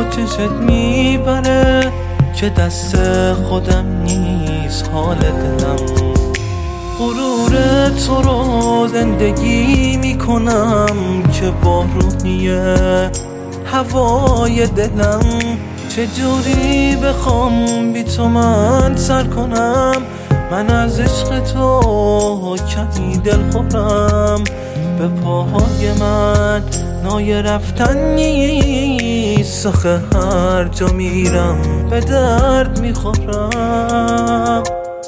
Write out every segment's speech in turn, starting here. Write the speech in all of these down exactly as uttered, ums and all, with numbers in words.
چشت میبره که دست خودم نیست حال دلم. غرور تو رو زندگی میکنم که بارونیه هوای دلم. چجوری بخوام بی تو من سر کنم؟ من از عشق تو کمی دل خورم. به پاهای من نای رفتن نیست، آخه هر جا میرم به درد میخورم.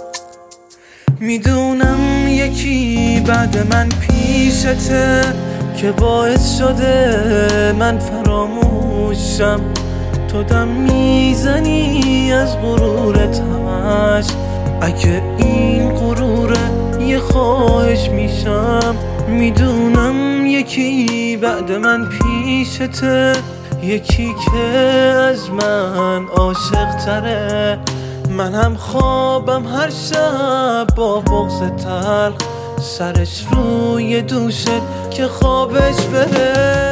میدونم یکی بعد من پیشته که باعث شده من فراموشم. تو دم میزنی از غرورت همش، اگه این غروره یه خواهش میشم. میدونم یکی بعد من پیشته، یکی که از من عاشق تره. من هم خوابم هر شب با بغض تلخ، سرش روی دوشت که خوابش بره.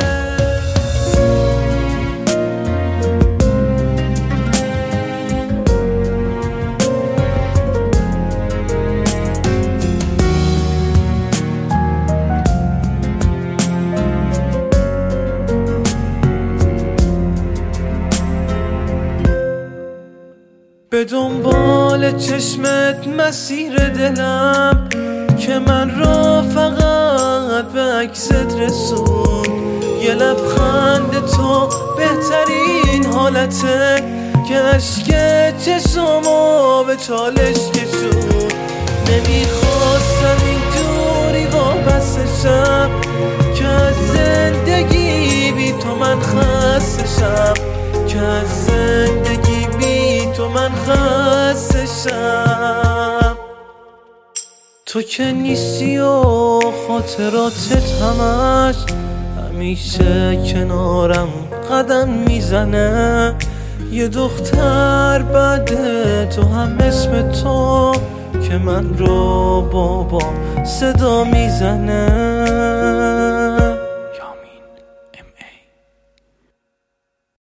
به دنبال چشمت مسیر دلم که من را فقط به عکست رسون. یه لبخند تو بهترین حالته که عشق چشمو به چالش کشون. نمیخواستم اینجوری وابسته شم که از زندگی بی تو من خسته شم، که از زندگی بی تو من خسته شم. تو که نیستی و خاطراتت همش همیشه کنارم قدم میزنه. یه دختر بعد تو هم اسم تو که من رو بابا صدا میزنه.